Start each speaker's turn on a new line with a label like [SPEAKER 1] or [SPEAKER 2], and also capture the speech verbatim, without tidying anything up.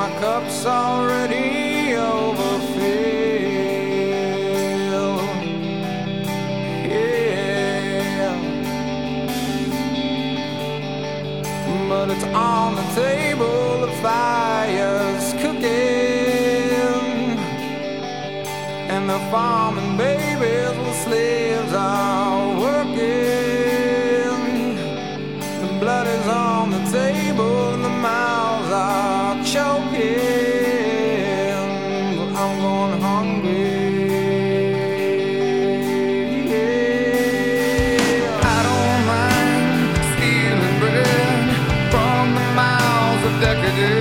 [SPEAKER 1] my cup's already overfilled. Yeah, but it's on the table, the fire's cooking, and the farming babies with slaves are working. The blood is on the table and the mouths are choking, but I'm going hungry. Yeah. I don't mind stealing bread from the mouths of decadence.